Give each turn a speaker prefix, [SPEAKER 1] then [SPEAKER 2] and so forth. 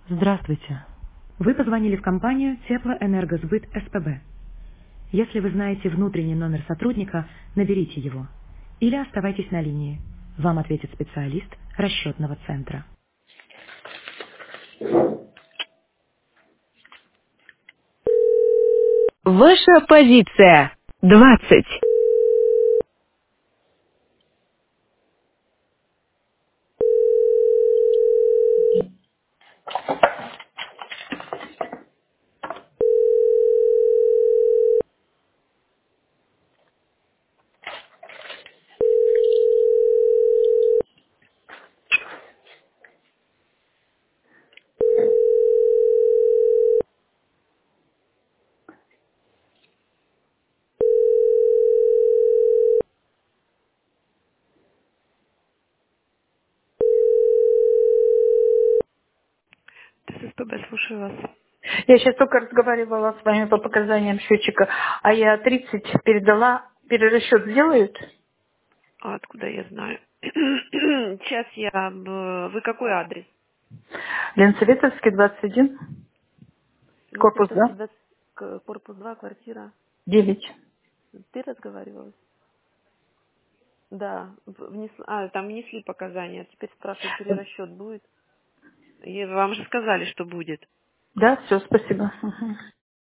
[SPEAKER 1] Здравствуйте. Вы позвонили в компанию Теплоэнергосбыт СПБ. Если вы знаете внутренний номер сотрудника, наберите его. Или оставайтесь на линии. Вам ответит специалист расчетного центра.
[SPEAKER 2] Ваша позиция. 20.
[SPEAKER 3] СПБ, слушаю вас.
[SPEAKER 2] Я сейчас только разговаривала с вами по показаниям счетчика, а я 30 передала. Перерасчет сделают?
[SPEAKER 3] А откуда я знаю? Сейчас вы какой адрес?
[SPEAKER 2] Ленсоветовский, 21, корпус
[SPEAKER 3] Ленсоветовский,
[SPEAKER 2] 2,
[SPEAKER 3] 20, корпус 2, квартира.
[SPEAKER 2] 9.
[SPEAKER 3] Ты разговаривала? Да. Там внесли показания. Теперь спрашивают, перерасчет будет. И вам же сказали, что будет.
[SPEAKER 2] Да, все, спасибо. Мгм.